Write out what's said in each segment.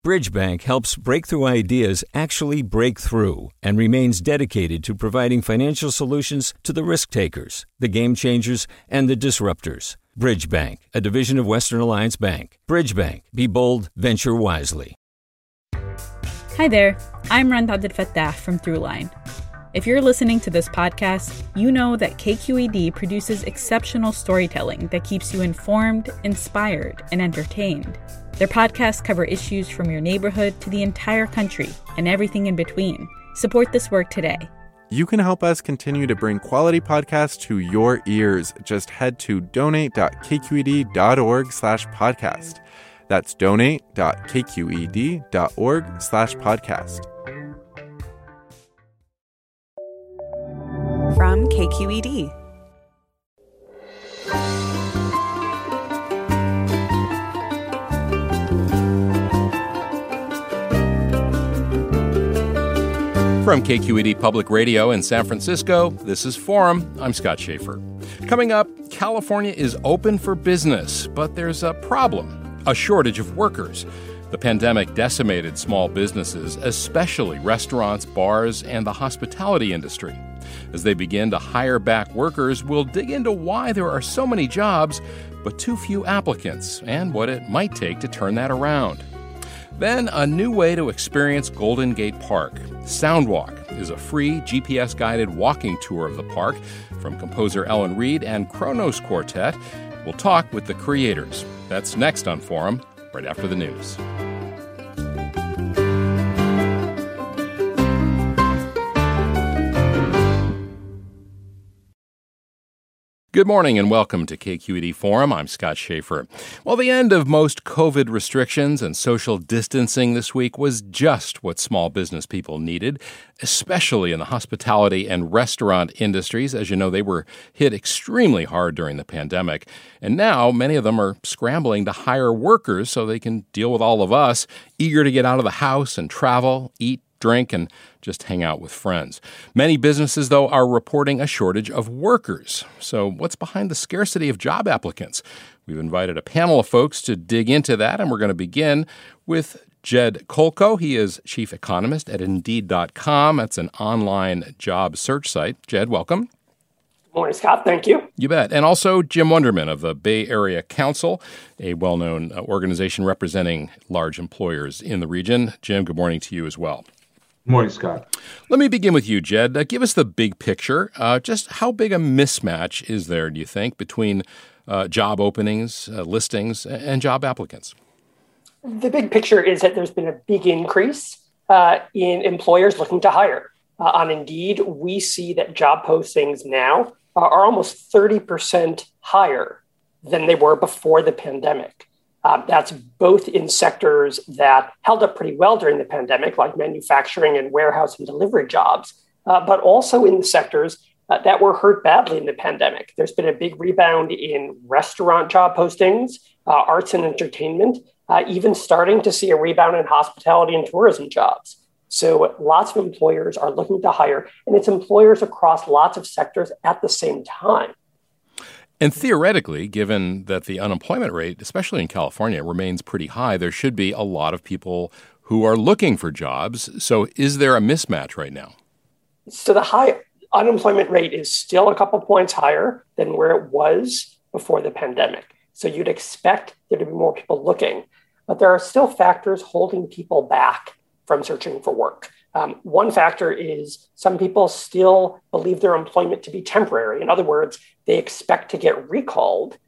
Bridgebank helps breakthrough ideas actually break through and remains dedicated to providing financial solutions to the risk takers, the game changers, and the disruptors. Bridgebank, a division of Western Alliance Bank. Bridgebank. Be bold, venture wisely. Hi there, I'm Rand Abdel-Fattah from Throughline. If you're listening to this podcast, you know that KQED produces exceptional storytelling that keeps you informed, inspired, and entertained. Their podcasts cover issues from your neighborhood to the entire country and everything in between. Support this work today. You can help us continue to bring quality podcasts to your ears. Just head to donate.kqed.org/podcast. That's donate.kqed.org/podcast. From KQED. From KQED Public Radio in San Francisco, this is Forum. I'm Scott Schaefer. Coming up, California is open for business, but there's a problem, a shortage of workers. The pandemic decimated small businesses, especially restaurants, bars, and the hospitality industry. As they begin to hire back workers, we'll dig into why there are so many jobs, but too few applicants, and what it might take to turn that around. Then, a new way to experience Golden Gate Park. Soundwalk is a free GPS-guided walking tour of the park from composer Ellen Reed and Kronos Quartet. We'll talk with the creators. That's next on Forum, right after the news. Good morning and welcome to KQED Forum. I'm Scott Schaefer. Well, the end of most COVID restrictions and social distancing this week was just what small business people needed, especially in the hospitality and restaurant industries. As you know, they were hit extremely hard during the pandemic. And now many of them are scrambling to hire workers so they can deal with all of us, eager to get out of the house and travel, eat, drink, and just hang out with friends. Many businesses, though, are reporting a shortage of workers. So what's behind the scarcity of job applicants? We've invited a panel of folks to dig into that, and we're going to begin with Jed Kolko. He is chief economist at Indeed.com. That's an online job search site. Jed, welcome. Good morning, Scott. Thank you. You bet. And also Jim Wunderman of the Bay Area Council, a well-known organization representing large employers in the region. Jim, good morning to you as well. Good morning, Scott. Let me begin with you, Jed. Give us the big picture. Just how big a mismatch is there, do you think, between job openings, listings, and job applicants? The big picture is that there's been a big increase in employers looking to hire. On Indeed, we see that job postings now are almost 30% higher than they were before the pandemic. That's both in sectors that held up pretty well during the pandemic, like manufacturing and warehouse and delivery jobs, but also in the sectors that were hurt badly in the pandemic. There's been a big rebound in restaurant job postings, arts and entertainment, even starting to see a rebound in hospitality and tourism jobs. So lots of employers are looking to hire, and it's employers across lots of sectors at the same time. And theoretically, given that the unemployment rate, especially in California, remains pretty high, there should be a lot of people who are looking for jobs. So is there a mismatch right now? So the high unemployment rate is still a couple points higher than where it was before the pandemic. So you'd expect there to be more people looking, but there are still factors holding people back from searching for work. One factor is some people still believe their employment to be temporary. In other words, they expect to get recalled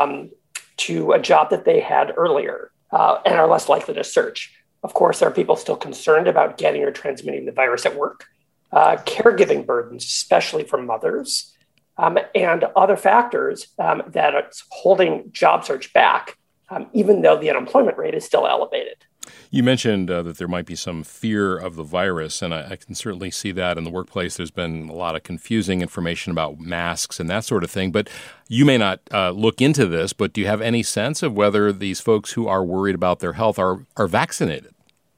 to a job that they had earlier and are less likely to search. Of course, there are people still concerned about getting or transmitting the virus at work, caregiving burdens, especially for mothers, and other factors that are holding job search back, even though the unemployment rate is still elevated. You mentioned that there might be some fear of the virus, and I can certainly see that in the workplace. There's been a lot of confusing information about masks and that sort of thing. But you may not look into this, but do you have any sense of whether these folks who are worried about their health are vaccinated?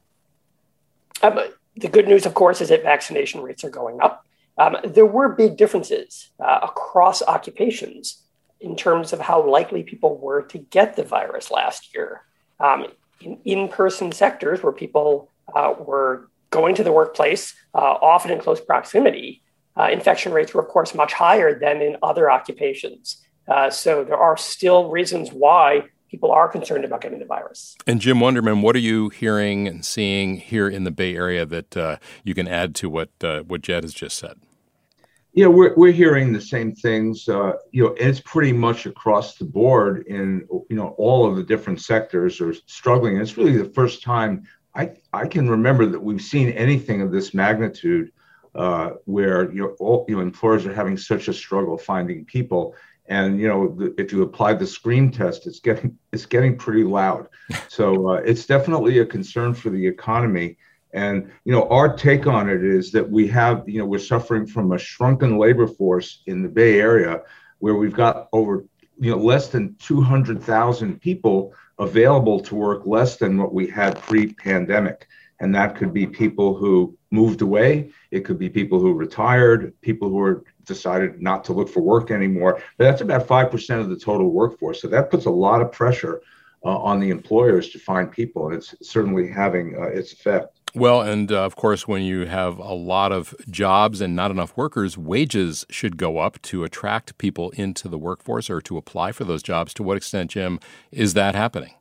The good news, of course, is that vaccination rates are going up. There were big differences across occupations in terms of how likely people were to get the virus last year. in-person sectors where people were going to the workplace, often in close proximity, infection rates were, of course, much higher than in other occupations. So there are still reasons why people are concerned about getting the virus. And Jim Wunderman, what are you hearing and seeing here in the Bay Area that you can add to what Jed has just said? Yeah, we're hearing the same things. It's pretty much across the board in all of the different sectors are struggling. And it's really the first time I can remember that we've seen anything of this magnitude where employers are having such a struggle finding people. And if you apply the scream test, it's getting pretty loud. So it's definitely a concern for the economy. And our take on it is that we have we're suffering from a shrunken labor force in the Bay Area, where we've got over less than 200,000 people available to work less than what we had pre-pandemic. And that could be people who moved away. It could be people who retired, people who are decided not to look for work anymore. But that's about 5% of the total workforce. So that puts a lot of pressure on the employers to find people. And it's certainly having its effect. Well, and of course, when you have a lot of jobs and not enough workers, wages should go up to attract people into the workforce or to apply for those jobs. To what extent, Jim, is that happening?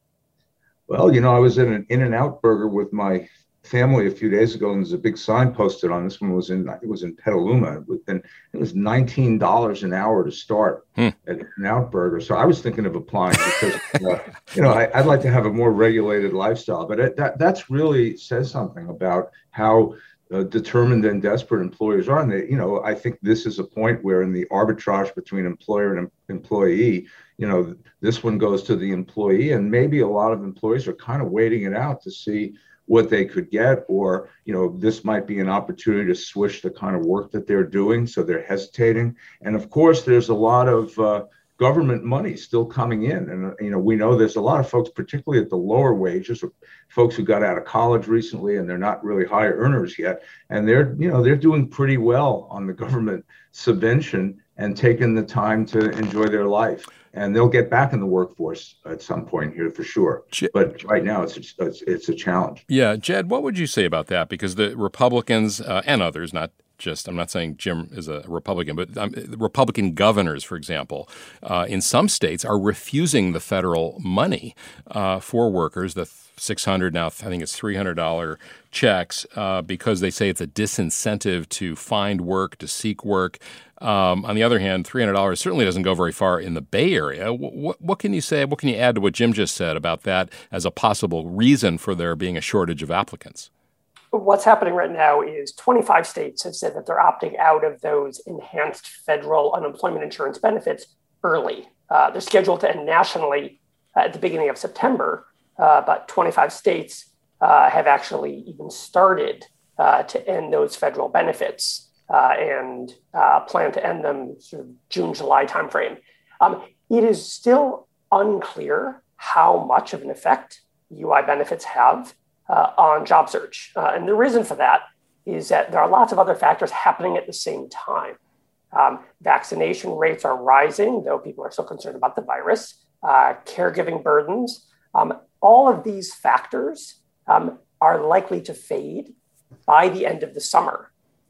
Well, I was in an In-N-Out Burger with my family a few days ago, and there's a big sign posted on this one. It was in Petaluma, and it was $19 an hour to start at In-N-Out Burger. So I was thinking of applying because I'd like to have a more regulated lifestyle. But that's really says something about how determined and desperate employers are. And I think this is a point where in the arbitrage between employer and employee, this one goes to the employee, and maybe a lot of employees are kind of waiting it out to see what they could get, or this might be an opportunity to switch the kind of work that they're doing, so they're hesitating. And of course, there's a lot of government money still coming in, and we know there's a lot of folks, particularly at the lower wages, or folks who got out of college recently and they're not really high earners yet, and they're doing pretty well on the government subvention and taking the time to enjoy their life. And they'll get back in the workforce at some point here for sure. But right now, it's a challenge. Yeah, Jed, what would you say about that? Because the Republicans and others, I'm not saying Jim is a Republican, but Republican governors, for example, in some states are refusing the federal money for workers, the $600 now, I think it's $300 checks, because they say it's a disincentive to find work, to seek work. On the other hand, $300 certainly doesn't go very far in the Bay Area. What can you say? What can you add to what Jim just said about that as a possible reason for there being a shortage of applicants? What's happening right now is 25 states have said that they're opting out of those enhanced federal unemployment insurance benefits early. They're scheduled to end nationally at the beginning of September, but 25 states have actually even started to end those federal benefits and plan to end them sort of June, July timeframe. It is still unclear how much of an effect UI benefits have on job search. And the reason for that is that there are lots of other factors happening at the same time. Vaccination rates are rising, though people are still concerned about the virus. Caregiving burdens. All of these factors are likely to fade by the end of the summer.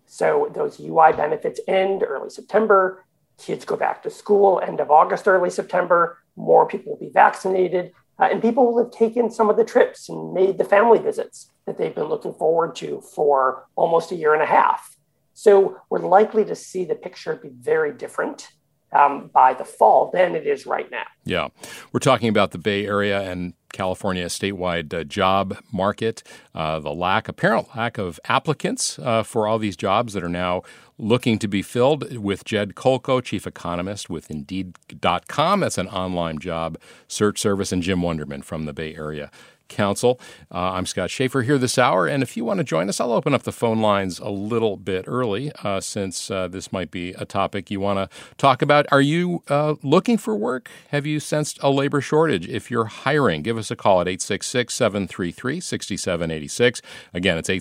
So those UI benefits end early September. Kids go back to school end of August, early September. More people will be vaccinated. And people will have taken some of the trips and made the family visits that they've been looking forward to for almost a year and a half. So we're likely to see the picture be very different by the fall than it is right now. Yeah. We're talking about the Bay Area and California statewide job market, the apparent lack of applicants for all these jobs that are now looking to be filled, with Jed Kolko, chief economist with Indeed.com. That's an online job search service, and Jim Wunderman from the Bay Area Council. I'm Scott Schaefer here this hour, and if you want to join us, I'll open up the phone lines a little bit early since this might be a topic you want to talk about. Are you looking for work? Have you sensed a labor shortage? If you're hiring, give us a call at 866-733-6786. Again, it's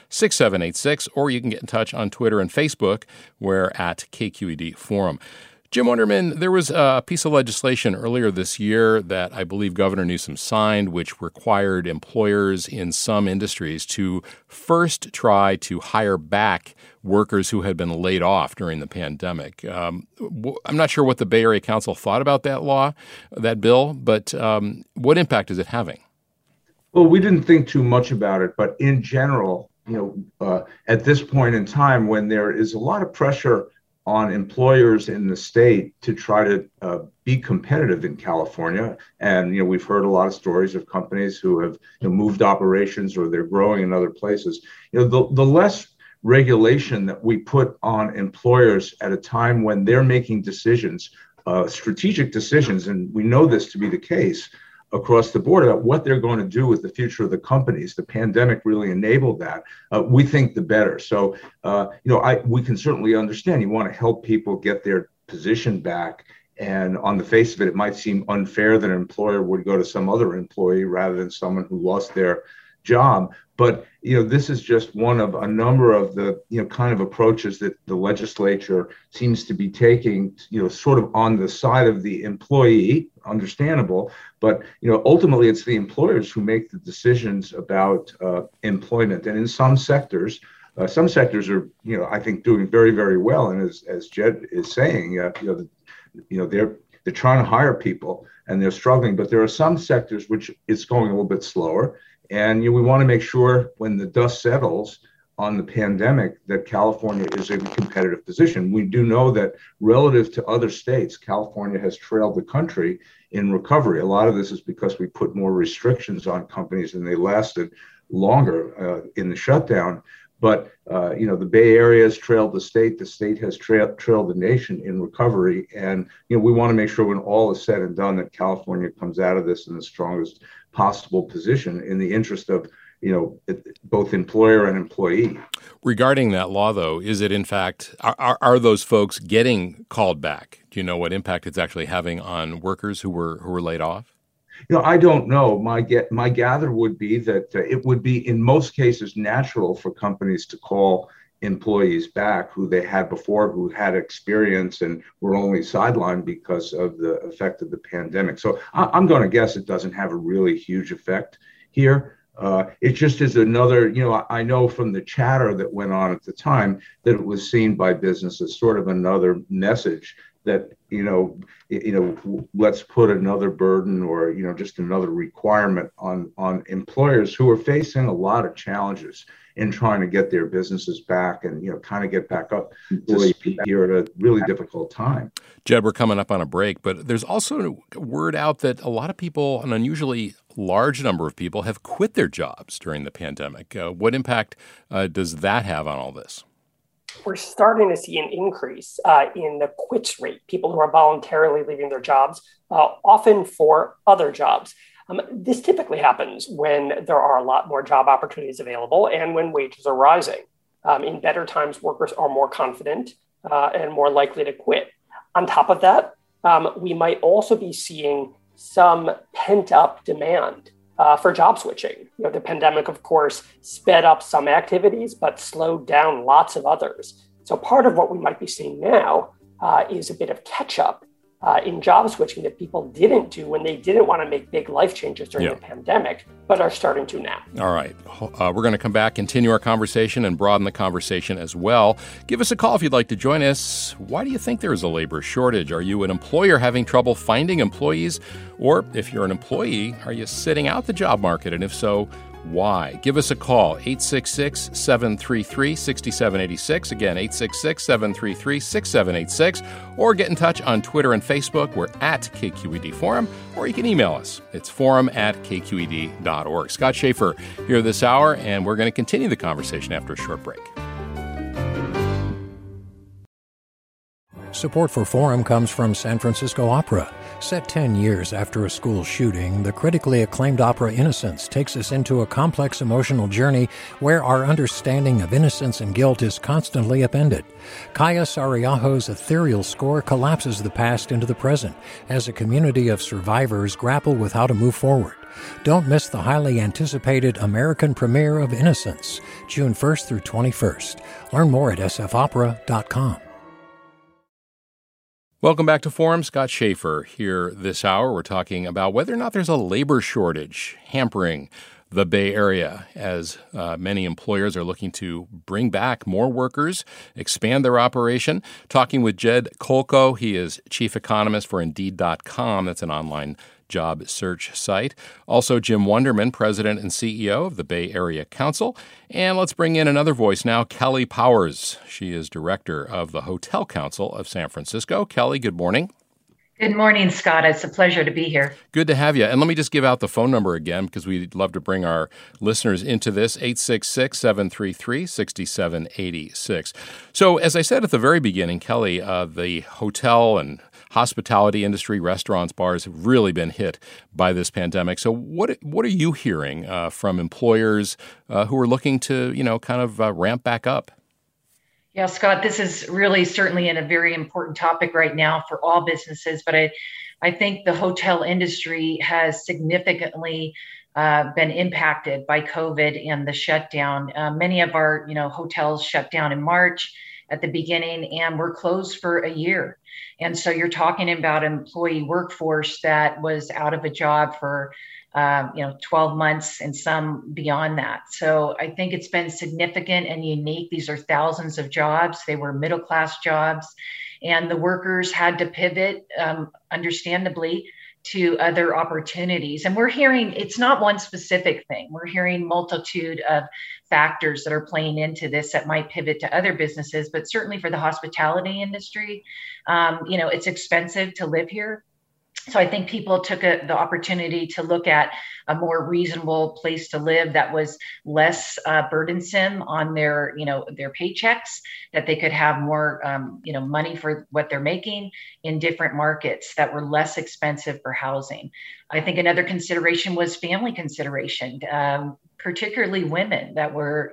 866-733-6786, or you can get in touch on Twitter and Facebook. We're at KQED Forum. Jim Wunderman, there was a piece of legislation earlier this year that I believe Governor Newsom signed, which required employers in some industries to first try to hire back workers who had been laid off during the pandemic. I'm not sure what the Bay Area Council thought about that bill, but what impact is it having? Well, we didn't think too much about it, but in general, at this point in time, when there is a lot of pressure on employers in the state to try to be competitive in California, and we've heard a lot of stories of companies who have moved operations or they're growing in other places. The less regulation that we put on employers at a time when they're making decisions, strategic decisions, and we know this to be the case across the board about what they're going to do with the future of the companies. The pandemic really enabled that. We think the better. So, we can certainly understand you want to help people get their position back. And on the face of it, it might seem unfair that an employer would go to some other employee rather than someone who lost their job. But, this is just one of a number of the, kind of approaches that the legislature seems to be taking, sort of on the side of the employee, understandable. But, ultimately, it's the employers who make the decisions about employment. And in some sectors are, I think, doing very, very well. And as Jed is saying, they're trying to hire people and they're struggling. But there are some sectors which it's going a little bit slower. And we want to make sure when the dust settles on the pandemic that California is in a competitive position. We do know that relative to other states, California has trailed the country in recovery. A lot of this is because we put more restrictions on companies and they lasted longer in the shutdown. But, the Bay Area has trailed the state has trailed the nation in recovery. And, we want to make sure when all is said and done that California comes out of this in the strongest possible position in the interest of, both employer and employee. Regarding that law, though, is it in fact, are those folks getting called back? Do you know what impact it's actually having on workers who were laid off? I don't know. My gather would be that it would be in most cases natural for companies to call employees back who they had before, who had experience and were only sidelined because of the effect of the pandemic. So I'm going to guess it doesn't have a really huge effect here. It just is another, I know from the chatter that went on at the time that it was seen by business as sort of another message that, let's put another burden or, just another requirement on employers who are facing a lot of challenges in trying to get their businesses back and, kind of get back up to speed here at a really difficult time. Jed, we're coming up on a break, but there's also word out that a lot of people, an unusually large number of people, have quit their jobs during the pandemic. What impact does that have on all this? We're starting to see an increase in the quits rate, people who are voluntarily leaving their jobs, often for other jobs. This typically happens when there are a lot more job opportunities available and when wages are rising. In better times, workers are more confident and more likely to quit. On top of that, we might also be seeing some pent-up demand for job switching. The pandemic, of course, sped up some activities, but slowed down lots of others. So part of what we might be seeing now is a bit of catch-up in job switching that people didn't do when they didn't want to make big life changes during the pandemic, but are starting to now. All right. We're going to come back, continue our conversation, and broaden the conversation as well. Give us a call if you'd like to join us. Why do you think there is a labor shortage? Are you an employer having trouble finding employees? Or if you're an employee, are you sitting out the job market? And if so, why? Give us a call, 866-733-6786. Again, 866-733-6786. Or get in touch on Twitter and Facebook. We're at KQED Forum. Or you can email us. It's forum@kqed.org. Scott Schaefer here this hour, and we're going to continue the conversation after a short break. Support for Forum comes from San Francisco Opera. Set 10 years after a school shooting, the critically acclaimed opera Innocence takes us into a complex emotional journey where our understanding of innocence and guilt is constantly upended. Kaya Sariaho's ethereal score collapses the past into the present as a community of survivors grapple with how to move forward. Don't miss the highly anticipated American premiere of Innocence, June 1st through 21st. Learn more at sfopera.com. Welcome back to Forum. Scott Schaefer here this hour. We're talking about whether or not there's a labor shortage hampering the Bay Area as many employers are looking to bring back more workers, expand their operation. Talking with Jed Kolko. He is chief economist for Indeed.com. That's an online job search site. Also, Jim Wunderman, president and CEO of the Bay Area Council. And let's bring in another voice now, Kelly Powers. She is director of the Hotel Council of San Francisco. Kelly, good morning. Good morning, Scott. It's a pleasure to be here. Good to have you. And let me just give out the phone number again, because we'd love to bring our listeners into this, 866-733-6786. So as I said at the very beginning, Kelly, the hotel and hospitality industry, restaurants, bars have really been hit by this pandemic. So what are you hearing from employers who are looking to, ramp back up? Yeah, Scott, this is really certainly a very important topic right now for all businesses. But I think the hotel industry has significantly been impacted by COVID and the shutdown. Many of our, hotels shut down in March at the beginning, and we're closed for a year. And so you're talking about an employee workforce that was out of a job for 12 months and some beyond that. So I think it's been significant and unique. These are thousands of jobs. They were middle-class jobs, and the workers had to pivot, understandably, to other opportunities. And we're hearing it's not one specific thing. We're hearing multitude of factors that are playing into this that might pivot to other businesses, but certainly for the hospitality industry, it's expensive to live here. So I think people took the opportunity to look at a more reasonable place to live that was less burdensome on their paychecks, that they could have more, money for what they're making in different markets that were less expensive for housing. I think another consideration was family consideration, particularly women that were,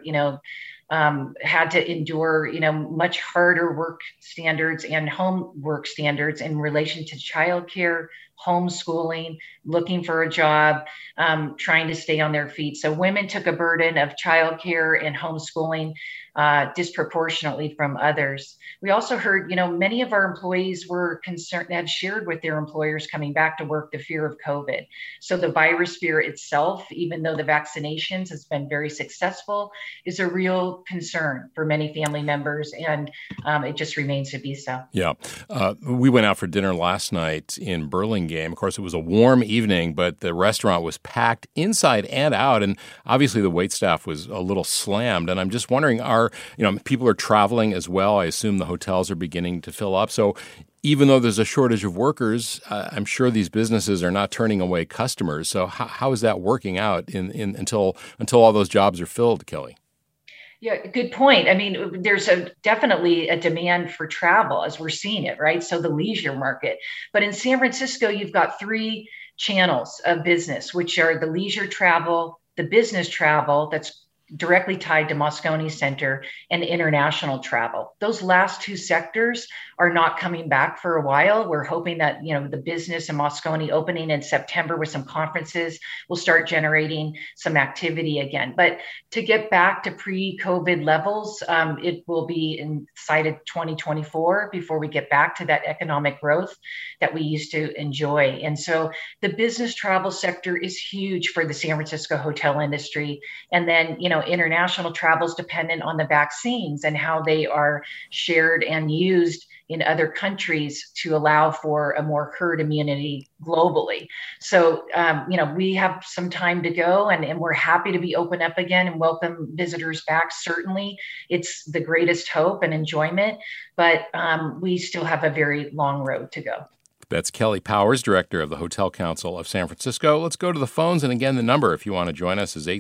had to endure, much harder work standards and home work standards in relation to childcare, homeschooling, looking for a job, trying to stay on their feet. So women took a burden of childcare and homeschooling disproportionately from others. We also heard, many of our employees were concerned, had shared with their employers coming back to work the fear of COVID. So the virus fear itself, even though the vaccinations has been very successful, is a real concern for many family members, and it just remains to be so. Yeah. We went out for dinner last night in Burlingame. Of course, it was a warm evening, but the restaurant was packed inside and out, and obviously the waitstaff was a little slammed. And I'm just wondering, people are traveling as well. I assume the hotels are beginning to fill up. So even though there's a shortage of workers, I'm sure these businesses are not turning away customers. So how is that working out until all those jobs are filled, Kelly? Yeah, good point. I mean, there's definitely a demand for travel as we're seeing it, right? So the leisure market. But in San Francisco, you've got three channels of business, which are the leisure travel, the business travel that's directly tied to Moscone Center, and international travel. Those last two sectors are not coming back for a while. We're hoping that, the business in Moscone opening in September with some conferences will start generating some activity again. But to get back to pre-COVID levels, it will be inside of 2024 before we get back to that economic growth that we used to enjoy. And so the business travel sector is huge for the San Francisco hotel industry. And then, international travel is dependent on the vaccines and how they are shared and used in other countries to allow for a more herd immunity globally. So, we have some time to go, and we're happy to be open up again and welcome visitors back. Certainly, it's the greatest hope and enjoyment, but we still have a very long road to go. That's Kelly Powers, director of the Hotel Council of San Francisco. Let's go to the phones. And again, the number, if you want to join us, is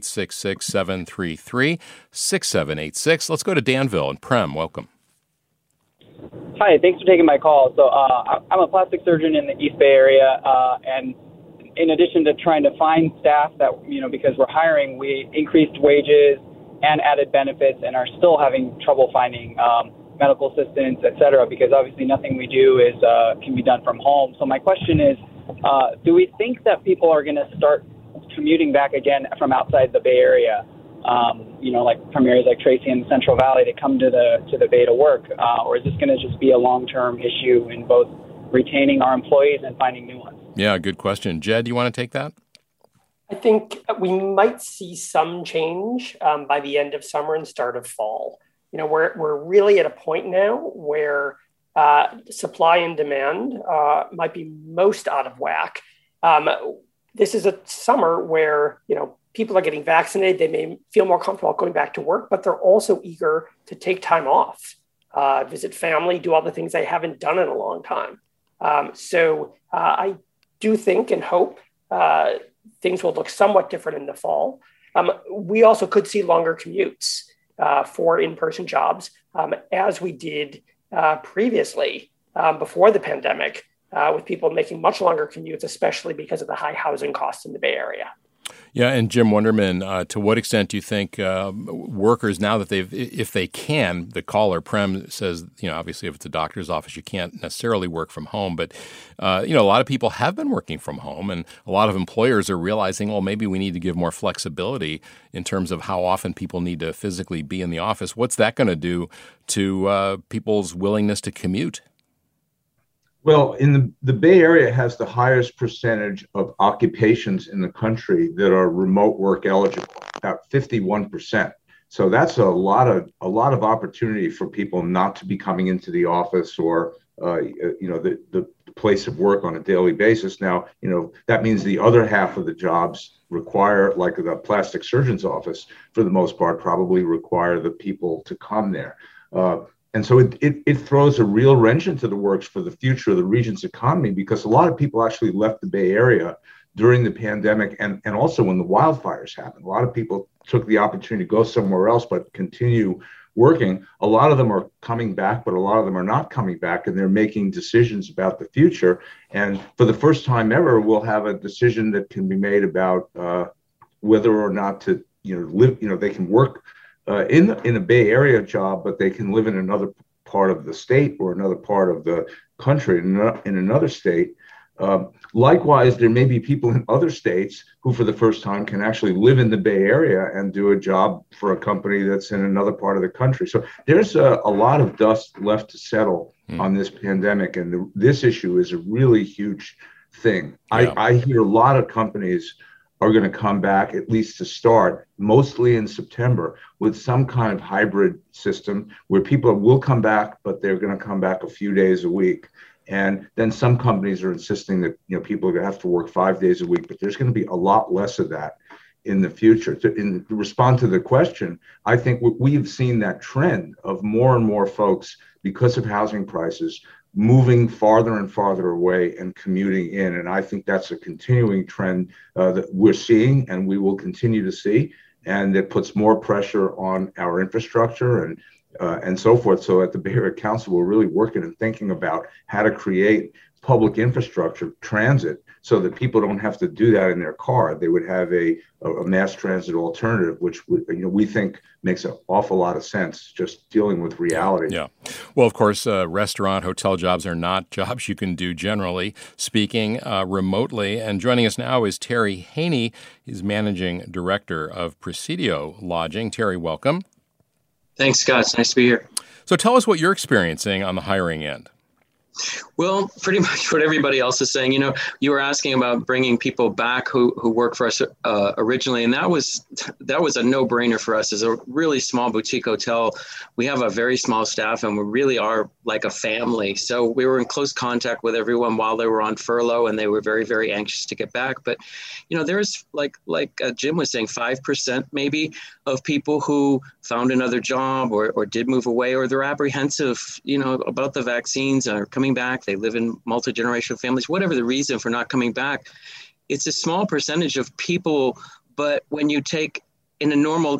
866-733-6786. Let's go to Danville and Prem. Welcome. Hi, thanks for taking my call. So I'm a plastic surgeon in the East Bay area, and in addition to trying to find staff that, because we're hiring, we increased wages and added benefits and are still having trouble finding medical assistants, et cetera, because obviously nothing we do can be done from home. So my question is, do we think that people are going to start commuting back again from outside the Bay Area, like from areas like Tracy and the Central Valley to come to the Bay to work? Or is this going to just be a long-term issue in both retaining our employees and finding new ones. Yeah, good question. Jed, you want to take that? I think we might see some change by the end of summer and start of fall. We're really at a point now where supply and demand might be most out of whack. This is a summer where, people are getting vaccinated. They may feel more comfortable going back to work, but they're also eager to take time off, visit family, do all the things they haven't done in a long time. So I do think and hope things will look somewhat different in the fall. We also could see longer commutes for in-person jobs, as we did previously before the pandemic, with people making much longer commutes, especially because of the high housing costs in the Bay Area. Yeah, and Jim Wunderman, to what extent do you think workers, now that if they can, the caller Prem says, obviously if it's a doctor's office, you can't necessarily work from home, but a lot of people have been working from home, and a lot of employers are realizing, well, maybe we need to give more flexibility in terms of how often people need to physically be in the office. What's that going to do to people's willingness to commute? Well, in the Bay Area has the highest percentage of occupations in the country that are remote work eligible, about 51%. So that's a lot of opportunity for people not to be coming into the office or the place of work on a daily basis. Now, that means the other half of the jobs require, like the plastic surgeon's office, for the most part, probably require the people to come there. And so it throws a real wrench into the works for the future of the region's economy, because a lot of people actually left the Bay Area during the pandemic and also when the wildfires happened. A lot of people took the opportunity to go somewhere else but continue working. A lot of them are coming back, but a lot of them are not coming back, and they're making decisions about the future. And for the first time ever, we'll have a decision that can be made about whether or not to live. They can work in a Bay Area job, but they can live in another part of the state or another part of the country in another state. Likewise, there may be people in other states who for the first time can actually live in the Bay Area and do a job for a company that's in another part of the country. So there's a lot of dust left to settle on this pandemic, and this issue is a really huge thing. Yeah. I hear a lot of companies are going to come back, at least to start, mostly in September, with some kind of hybrid system where people will come back, but they're going to come back a few days a week. And then some companies are insisting that people are going to have to work 5 days a week, but there's going to be a lot less of that in the future. To respond to the question, I think we've seen that trend of more and more folks, because of housing prices, moving farther and farther away and commuting in. And I think that's a continuing trend that we're seeing and we will continue to see. And it puts more pressure on our infrastructure and so forth. So at the Bay Area Council, we're really working and thinking about how to create public infrastructure, transit, so that people don't have to do that in their car. They would have a mass transit alternative, which we think makes an awful lot of sense, just dealing with reality. Yeah. Well, of course, restaurant, hotel jobs are not jobs you can do generally speaking remotely. And joining us now is Terry Haney. He's managing director of Presidio Lodging. Terry, welcome. Thanks, Scott. It's nice to be here. So tell us what you're experiencing on the hiring end. Well, pretty much what everybody else is saying. You were asking about bringing people back who worked for us originally, and that was a no-brainer for us. As a really small boutique hotel, we have a very small staff, and we really are like a family. So we were in close contact with everyone while they were on furlough, and they were very, very anxious to get back. But there's like Jim was saying, 5% maybe of people who found another job or did move away, or they're apprehensive, about the vaccines or coming back. They live in multi-generational families, whatever the reason for not coming back. It's a small percentage of people, but when you take in a normal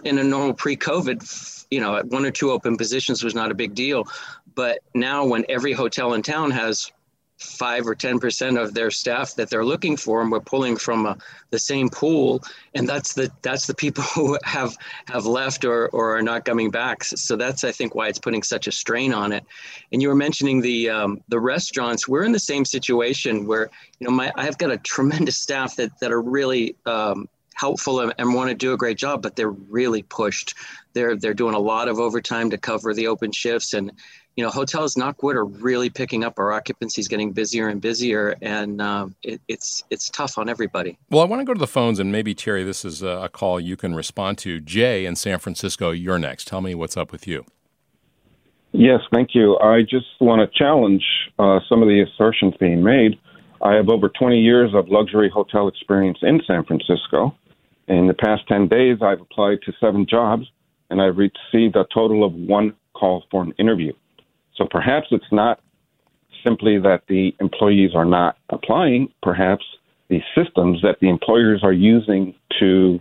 pre-COVID, 1 or 2 open positions was not a big deal. But now when every hotel in town has 5 or 10% of their staff that they're looking for, and we're pulling from the same pool, and that's the people who have left or are not coming back. So that's, I think, why it's putting such a strain on it. And you were mentioning the restaurants. We're in the same situation where I've got a tremendous staff that are really helpful and want to do a great job, but they're really pushed. They're doing a lot of overtime to cover the open shifts, and hotels, knock wood, are really picking up. Our occupancy is getting busier and busier, and it's tough on everybody. Well, I want to go to the phones, and maybe, Terry, this is a call you can respond to. Jay in San Francisco, you're next. Tell me what's up with you. Yes, thank you. I just want to challenge some of the assertions being made. I have over 20 years of luxury hotel experience in San Francisco. In the past 10 days, I've applied to 7 jobs, and I've received a total of 1 call for an interview. So perhaps it's not simply that the employees are not applying. Perhaps the systems that the employers are using to,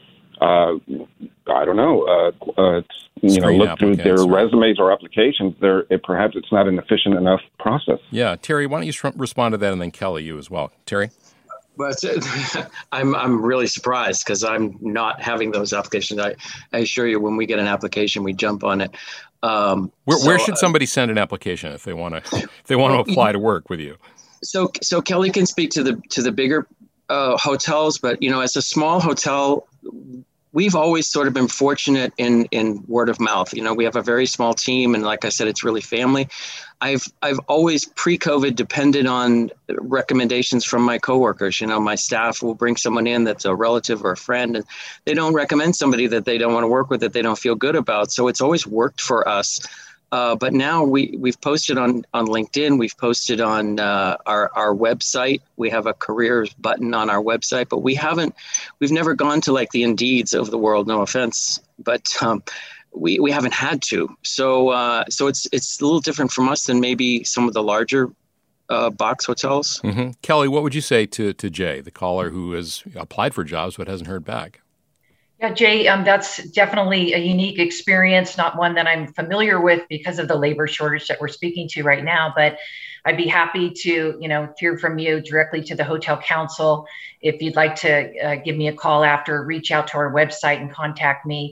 look through their resumes or applications, perhaps it's not an efficient enough process. Yeah. Terry, why don't you respond to that, and then Kelly, you as well. Terry? But I'm really surprised because I'm not having those applications. I assure you, when we get an application, we jump on it. Where should somebody send an application if they want to apply to work with you? So Kelly can speak to the bigger hotels, but as a small hotel, we've always sort of been fortunate in word of mouth. We have a very small team, and like I said, it's really family. I've always pre-COVID depended on recommendations from my coworkers. My staff will bring someone in that's a relative or a friend, and they don't recommend somebody that they don't want to work with, that they don't feel good about. So it's always worked for us. But now we've posted on LinkedIn, we've posted on our website. We have a careers button on our website, but we've never gone to like the Indeeds of the world, no offense, but we haven't had to. So it's a little different from us than maybe some of the larger box hotels. Mm-hmm. Kelly, what would you say to Jay, the caller who has applied for jobs but hasn't heard back? Yeah, Jay, that's definitely a unique experience, not one that I'm familiar with because of the labor shortage that we're speaking to right now. But I'd be happy to, hear from you directly to the Hotel Council. If you'd like to give me a call after, reach out to our website and contact me.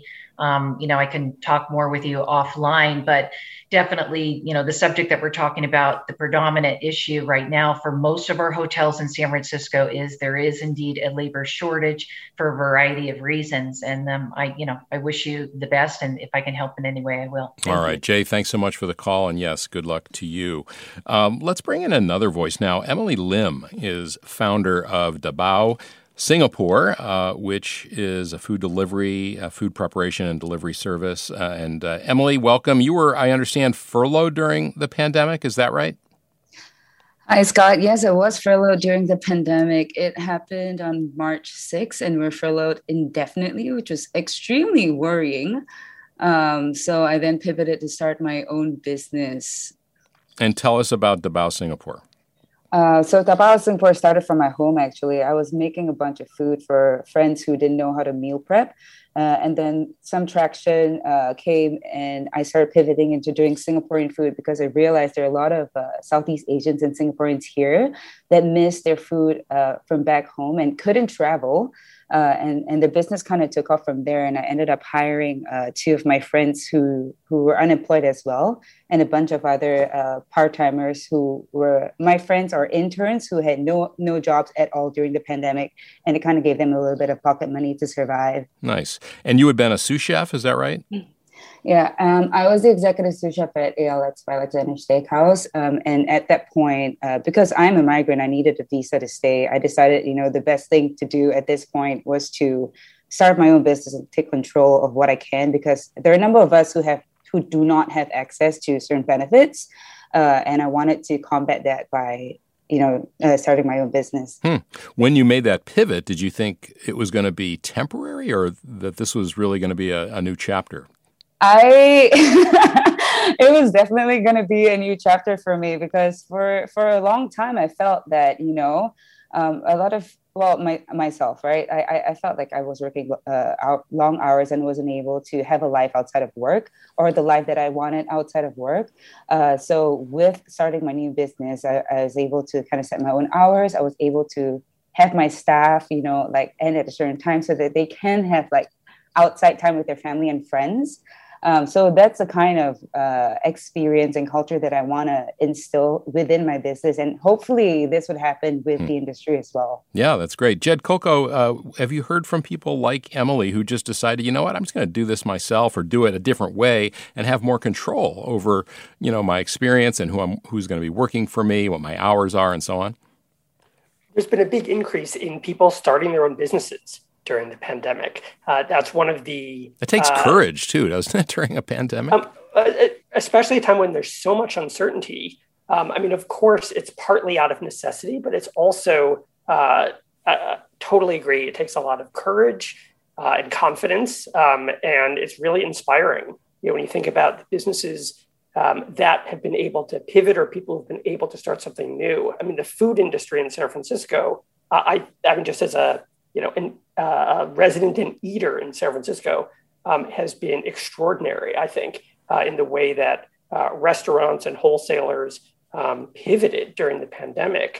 I can talk more with you offline, but definitely, the subject that we're talking about, the predominant issue right now for most of our hotels in San Francisco is there is indeed a labor shortage for a variety of reasons. And I wish you the best. And if I can help in any way, I will. All right, Jay, thanks so much for the call. And yes, good luck to you. Let's bring in another voice now. Emily Lim is founder of Dabao Singapore, which is a food delivery, food preparation and delivery service. And Emily, welcome. You were, I understand, furloughed during the pandemic. Is that right? Hi, Scott. Yes, I was furloughed during the pandemic. It happened on March 6th, and we're furloughed indefinitely, which was extremely worrying. So I then pivoted to start my own business. And tell us about Dabao Singapore. So Dabao Singapore started from my home, actually. I was making a bunch of food for friends who didn't know how to meal prep. And then some traction came, and I started pivoting into doing Singaporean food because I realized there are a lot of Southeast Asians and Singaporeans here that miss their food from back home and couldn't travel. And the business kind of took off from there. And I ended up hiring 2 of my friends who were unemployed as well, and a bunch of other part-timers who were my friends or interns who had no jobs at all during the pandemic. And it kind of gave them a little bit of pocket money to survive. Nice. And you had been a sous chef, is that right? Yeah, I was the executive sous chef at ALX by Alexander Steakhouse. And at that point, because I'm a migrant, I needed a visa to stay. I decided, the best thing to do at this point was to start my own business and take control of what I can, because there are a number of us who do not have access to certain benefits. And I wanted to combat that by starting my own business. When you made that pivot, did you think it was going to be temporary, or that this was really going to be a new chapter? It was definitely going to be a new chapter for me, because for a long time I felt that, a lot of, myself, right? I felt like I was working long hours and wasn't able to have a life outside of work, or the life that I wanted outside of work. So with starting my new business, I was able to kind of set my own hours. I was able to have my staff, end at a certain time so that they can have outside time with their family and friends. So that's the kind of experience and culture that I want to instill within my business. And hopefully this would happen with the industry as well. Yeah, that's great. Jed Coco, have you heard from people like Emily who just decided, you know what, I'm just going to do this myself or do it a different way and have more control over, my experience and who's going to be working for me, what my hours are, and so on? There's been a big increase in people starting their own businesses during the pandemic. That's one of the... It takes courage, too, doesn't it, during a pandemic? Especially a time when there's so much uncertainty. Of course, it's partly out of necessity, but it's also, totally agree, it takes a lot of courage and confidence, and it's really inspiring. When you think about the businesses that have been able to pivot or people who've been able to start something new. The food industry in San Francisco, just as a resident and eater in San Francisco, has been extraordinary, I think, in the way that restaurants and wholesalers pivoted during the pandemic.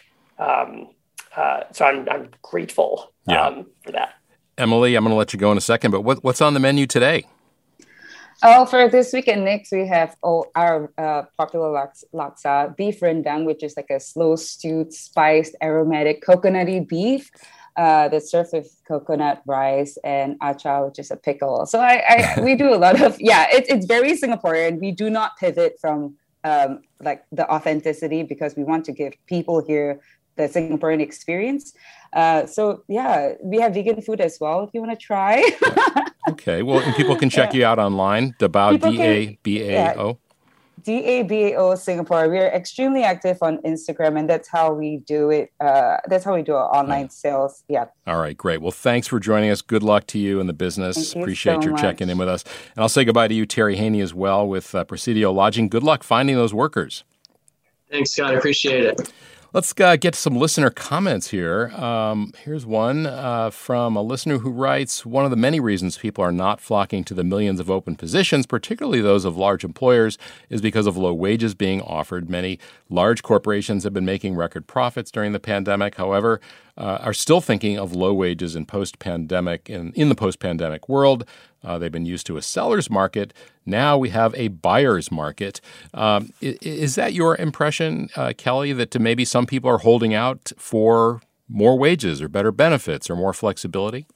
So I'm grateful for that. Emily, I'm going to let you go in a second, but what's on the menu today? Oh, for this week and next, we have our popular laksa beef rendang, which is like a slow stewed, spiced, aromatic, coconutty beef that's served with coconut rice and acha, which is a pickle. So we do a lot of, it's very Singaporean. We do not pivot from the authenticity because we want to give people here the Singaporean experience. We have vegan food as well if you want to try. Okay, well, and people can check you out online, Dabao, D-A-B-A-O. DABAO Singapore. We're extremely active on Instagram, and that's how we do it. That's how we do our online sales. Yeah. All right, great. Well, thanks for joining us. Good luck to you in the business. Appreciate your much. Checking in with us. And I'll say goodbye to you, Terry Haney, as well with Presidio Lodging. Good luck finding those workers. Thanks, Scott. I appreciate it. Let's get to some listener comments here. Here's one from a listener who writes, one of the many reasons people are not flocking to the millions of open positions, particularly those of large employers, is because of low wages being offered. Many large corporations have been making record profits during the pandemic, however, are still thinking of low wages in post-pandemic in the post-pandemic world. They've been used to a seller's market. Now we have a buyer's market. Is that your impression, Kelly, that maybe some people are holding out for more wages or better benefits or more flexibility?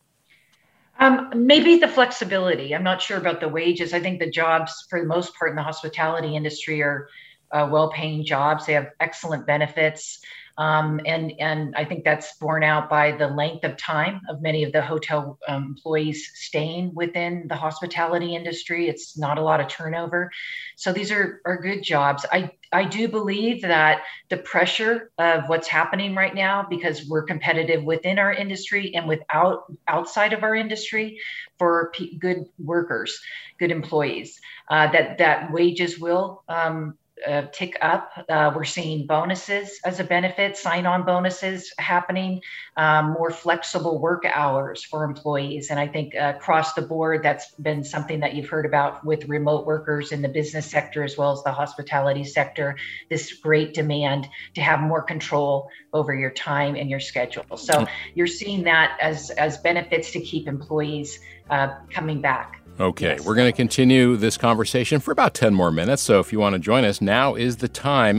Maybe the flexibility. I'm not sure about the wages. I think the jobs, for the most part, in the hospitality industry are well-paying jobs. They have excellent benefits. And I think that's borne out by the length of time of many of the hotel employees staying within the hospitality industry. It's not a lot of turnover. So these are good jobs. I do believe that the pressure of what's happening right now, because we're competitive within our industry and outside of our industry for good workers, good employees, that wages will tick up. We're seeing bonuses as a benefit, sign-on bonuses happening, more flexible work hours for employees. And I think across the board, that's been something that you've heard about with remote workers in the business sector as well as the hospitality sector, this great demand to have more control over your time and your schedule. So you're seeing that as benefits to keep employees coming back. Okay, We're going to continue this conversation for about 10 more minutes. So if you want to join us, now is the time,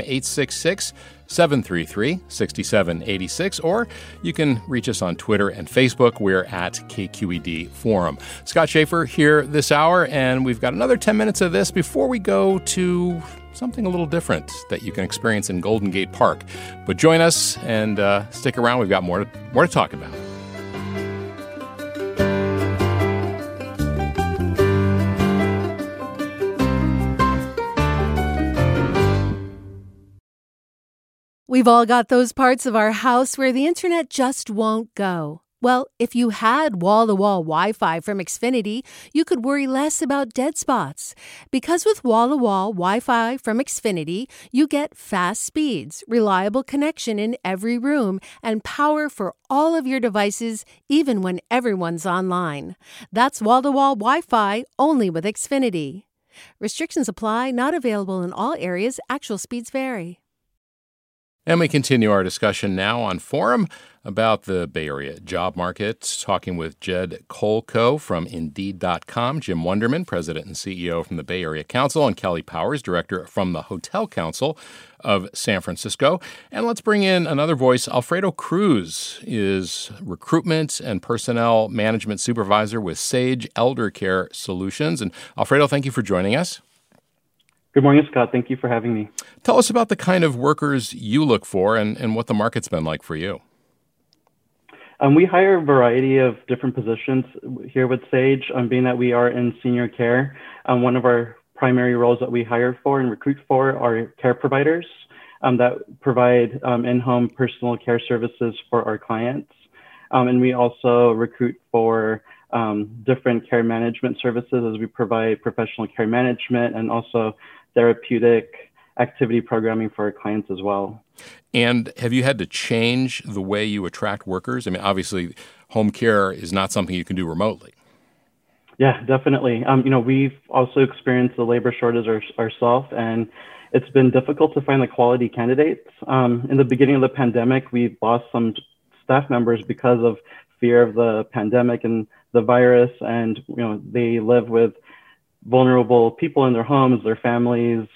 866-733-6786, or you can reach us on Twitter and Facebook. We're at KQED Forum. Scott Schaefer here this hour, and we've got another 10 minutes of this before we go to something a little different that you can experience in Golden Gate Park. But join us and stick around. We've got more to talk about. We've all got those parts of our house where the internet just won't go. Well, if you had wall-to-wall Wi-Fi from Xfinity, you could worry less about dead spots. Because with wall-to-wall Wi-Fi from Xfinity, you get fast speeds, reliable connection in every room, and power for all of your devices, even when everyone's online. That's wall-to-wall Wi-Fi only with Xfinity. Restrictions apply, not available in all areas. Actual speeds vary. And we continue our discussion now on Forum about the Bay Area job market, talking with Jed Kolko from Indeed.com, Jim Wunderman, President and CEO from the Bay Area Council, and Kelly Powers, Director from the Hotel Council of San Francisco. And let's bring in another voice. Alfredo Cruz is Recruitment and Personnel Management Supervisor with Sage Elder Care Solutions. And Alfredo, thank you for joining us. Good morning, Scott. Thank you for having me. Tell us about the kind of workers you look for and what the market's been like for you. We hire a variety of different positions here with Sage, being that we are in senior care. One of our primary roles that we hire for and recruit for are care providers that provide in-home personal care services for our clients. And we also recruit for different care management services as we provide professional care management and also therapeutic activity programming for our clients as well. And have you had to change the way you attract workers? I mean, obviously, home care is not something you can do remotely. Yeah, definitely. We've also experienced the labor shortage ourselves, and it's been difficult to find the quality candidates. In the beginning of the pandemic, we lost some staff members because of fear of the pandemic and the virus, and they live with vulnerable people in their homes, their families,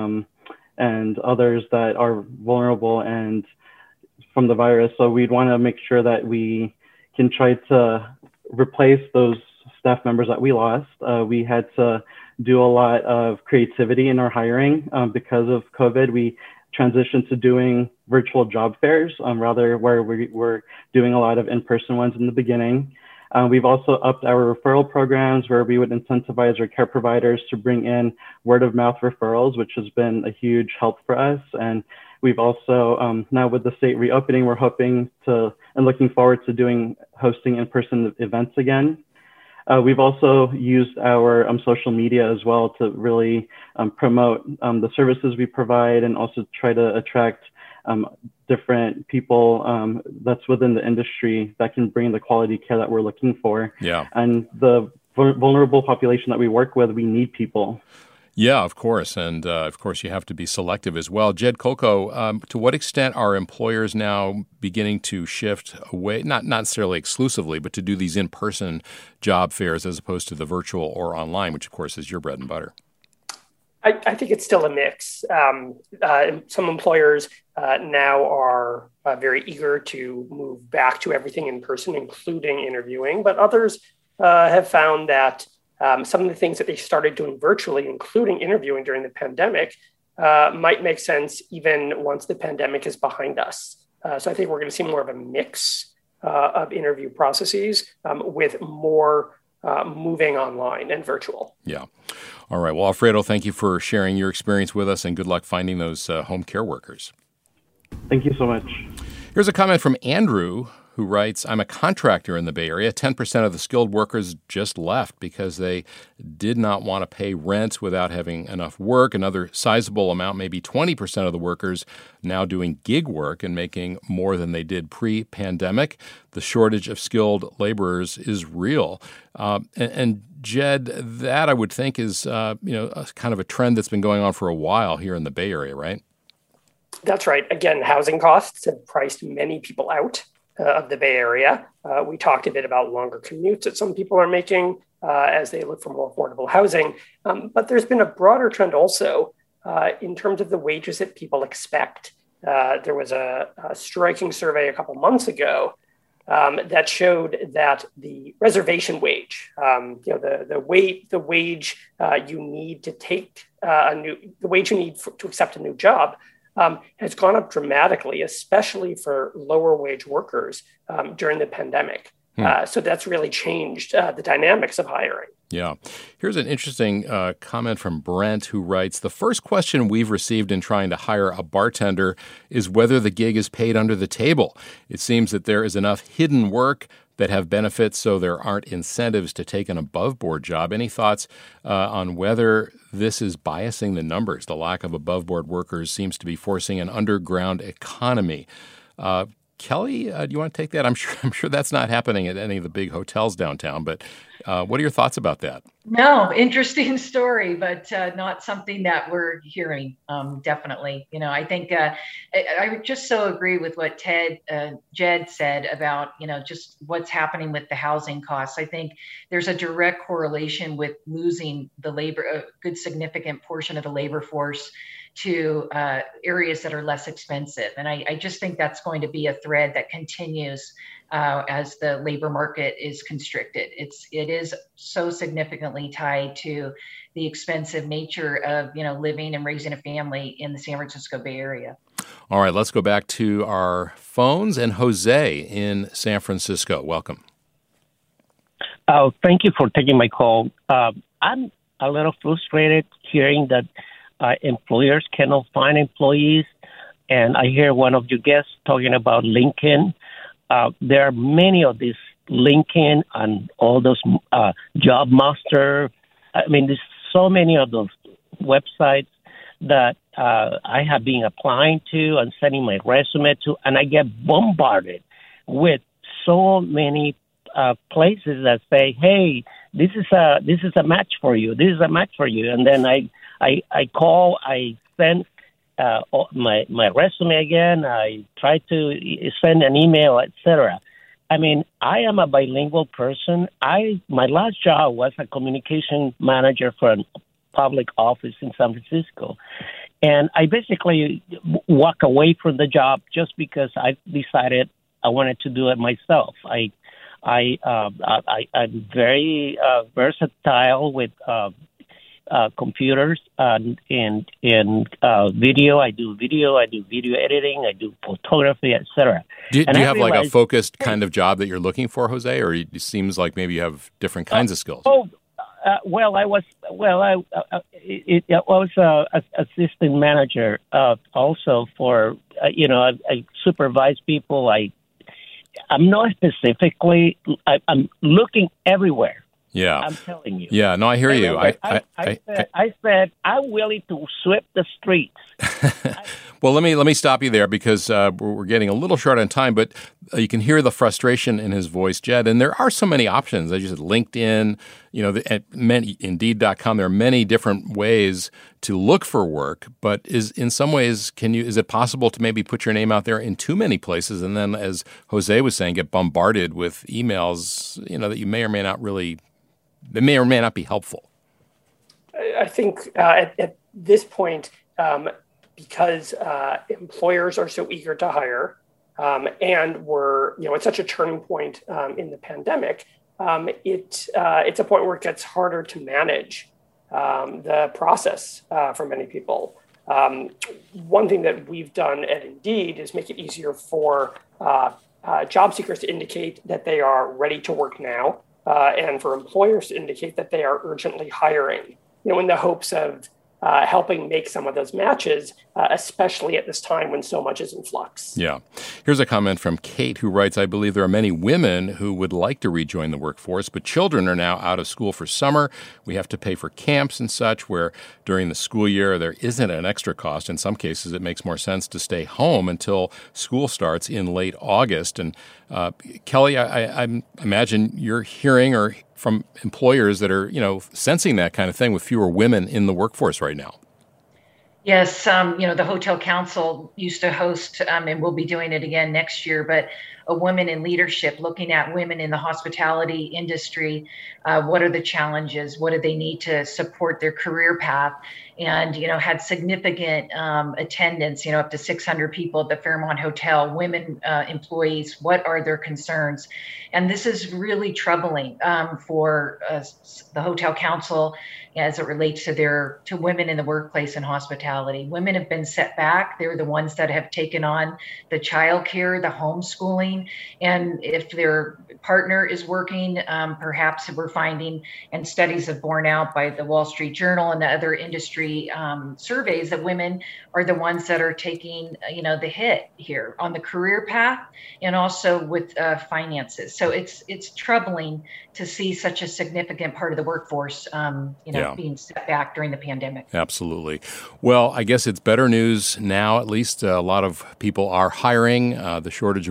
and others that are vulnerable and from the virus. So we'd want to make sure that we can try to replace those staff members that we lost. We had to do a lot of creativity in our hiring because of COVID. We transitioned to doing virtual job fairs, rather where we were doing a lot of in-person ones in the beginning. We've also upped our referral programs where we would incentivize our care providers to bring in word-of-mouth referrals, which has been a huge help for us. And we've also, now with the state reopening, we're hoping to and looking forward to hosting in-person events again. We've also used our social media as well to really promote the services we provide and also try to attract different people that's within the industry that can bring the quality care that we're looking for. Yeah. And the vulnerable population that we work with, we need people. Yeah, of course. And of course, you have to be selective as well. Jed Kolko, to what extent are employers now beginning to shift away, not necessarily exclusively, but to do these in-person job fairs as opposed to the virtual or online, which of course is your bread and butter? I think it's still a mix. Some employers now are very eager to move back to everything in person, including interviewing, but others have found that some of the things that they started doing virtually, including interviewing during the pandemic, might make sense even once the pandemic is behind us. So I think we're going to see more of a mix of interview processes with more moving online and virtual. Yeah. All right. Well, Alfredo, thank you for sharing your experience with us and good luck finding those home care workers. Thank you so much. Here's a comment from Andrew, who writes, I'm a contractor in the Bay Area. 10% of the skilled workers just left because they did not want to pay rent without having enough work. Another sizable amount, maybe 20% of the workers now doing gig work and making more than they did pre-pandemic. The shortage of skilled laborers is real. And Jed, that I would think is a kind of a trend that's been going on for a while here in the Bay Area, right? That's right. Again, housing costs have priced many people out of the Bay Area. We talked a bit about longer commutes that some people are making as they look for more affordable housing. But there's been a broader trend also in terms of the wages that people expect. There was a striking survey a couple months ago that showed that the reservation wage, the wage you need to take the wage you need to accept a new job, has gone up dramatically, especially for lower wage workers during the pandemic. So that's really changed the dynamics of hiring. Yeah. Here's an interesting comment from Brent, who writes, the first question we've received in trying to hire a bartender is whether the gig is paid under the table. It seems that there is enough hidden work that have benefits, so there aren't incentives to take an above-board job. Any thoughts on whether this is biasing the numbers? The lack of above-board workers seems to be forcing an underground economy. Kelly, do you want to take that? I'm sure that's not happening at any of the big hotels downtown, but what are your thoughts about that? No, interesting story, but not something that we're hearing. Definitely, I think I just so agree with what Jed said about just what's happening with the housing costs. I think there's a direct correlation with losing the labor, a good significant portion of the labor force to areas that are less expensive, and I just think that's going to be a thread that continues. As the labor market is constricted. It is so significantly tied to the expensive nature of, living and raising a family in the San Francisco Bay Area. All right, let's go back to our phones and Jose in San Francisco. Welcome. Oh, thank you for taking my call. I'm a little frustrated hearing that employers cannot find employees. And I hear one of your guests talking about LinkedIn. There are many of these LinkedIn and all those Job Master. I mean, there's so many of those websites that I have been applying to and sending my resume to, and I get bombarded with so many places that say, "Hey, this is a match for you. This is a match for you." And then I call, I send my resume again. I try to send an email, etc. I mean, I am a bilingual person. My last job was a communication manager for a public office in San Francisco, and I basically walk away from the job just because I decided I wanted to do it myself. I'm very versatile with computers and video. I do video editing. I do photography, etc. Do you have like a focused kind of job that you're looking for, Jose, or it seems like maybe you have different kinds of skills? I was assistant manager also for I supervise people. I'm not specifically. I'm looking everywhere. Yeah, I'm telling you. Yeah, no, I hear you. I said I'm willing to sweep the streets. Well, let me stop you there because we're getting a little short on time. But you can hear the frustration in his voice, Jed. And there are so many options. As you said, LinkedIn, at Indeed.com. There are many different ways to look for work. But in some ways, is it possible to maybe put your name out there in too many places, and then, as Jose was saying, get bombarded with emails, that you may or may not really. That may or may not be helpful. I think at this point, because employers are so eager to hire, and we're at such a turning point in the pandemic, it's a point where it gets harder to manage the process for many people. One thing that we've done at Indeed is make it easier for job seekers to indicate that they are ready to work now. And for employers to indicate that they are urgently hiring, in the hopes of helping make some of those matches, especially at this time when so much is in flux. Yeah. Here's a comment from Kate, who writes, I believe there are many women who would like to rejoin the workforce, but children are now out of school for summer. We have to pay for camps and such, where during the school year there isn't an extra cost. In some cases, it makes more sense to stay home until school starts in late August. And Kelly, I imagine you're hearing from employers that are, sensing that kind of thing with fewer women in the workforce right now. Yes, the Hotel Council used to host, and we'll be doing it again next year, but a Women in Leadership, looking at women in the hospitality industry. What are the challenges? What do they need to support their career path? And, had significant attendance, up to 600 people at the Fairmont Hotel, women employees. What are their concerns? And this is really troubling for the Hotel Council as it relates to women in the workplace and hospitality. Women have been set back. They're the ones that have taken on the childcare, the homeschooling. And if their partner is working, perhaps we're finding, and studies have borne out by the Wall Street Journal and the other industry surveys, that women are the ones that are taking, the hit here on the career path and also with finances. So it's troubling to see such a significant part of the workforce, being set back during the pandemic. Absolutely. Well, I guess it's better news now. At least a lot of people are hiring. The shortage of workers,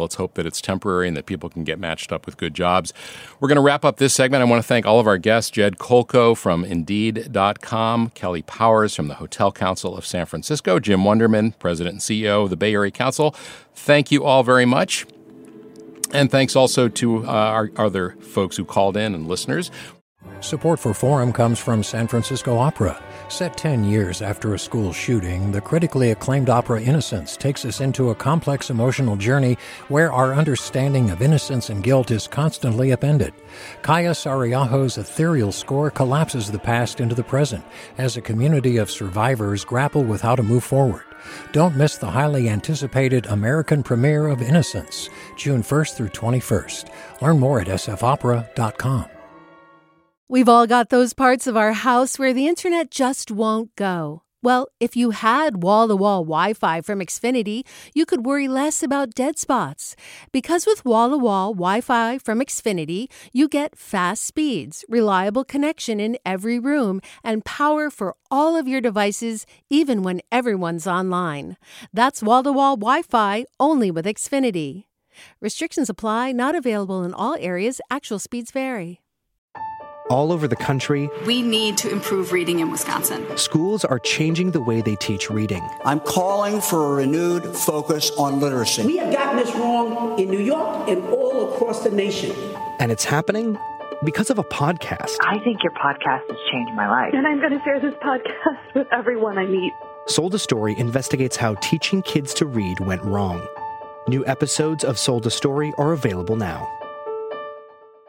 Let's hope that it's temporary and that people can get matched up with good jobs. We're going to wrap up this segment. I want to thank all of our guests, Jed Kolko from Indeed.com, Kelly Powers from the Hotel Council of San Francisco, Jim Wunderman, President and CEO of the Bay Area Council. Thank you all very much. And thanks also to our other folks who called in and listeners. Support for Forum comes from San Francisco Opera. Set 10 years after a school shooting, the critically acclaimed opera Innocence takes us into a complex emotional journey where our understanding of innocence and guilt is constantly upended. Kaya Sariaho's ethereal score collapses the past into the present as a community of survivors grapple with how to move forward. Don't miss the highly anticipated American premiere of Innocence, June 1st through 21st. Learn more at sfopera.com. We've all got those parts of our house where the internet just won't go. Well, if you had wall-to-wall Wi-Fi from Xfinity, you could worry less about dead spots. Because with wall-to-wall Wi-Fi from Xfinity, you get fast speeds, reliable connection in every room, and power for all of your devices, even when everyone's online. That's wall-to-wall Wi-Fi only with Xfinity. Restrictions apply, not available in all areas. Actual speeds vary. All over the country, we need to improve reading in Wisconsin. Schools are changing the way they teach reading. I'm calling for a renewed focus on literacy. We have gotten this wrong in New York and all across the nation. And it's happening because of a podcast. I think your podcast has changed my life. And I'm going to share this podcast with everyone I meet. Sold a Story investigates how teaching kids to read went wrong. New episodes of Sold a Story are available now.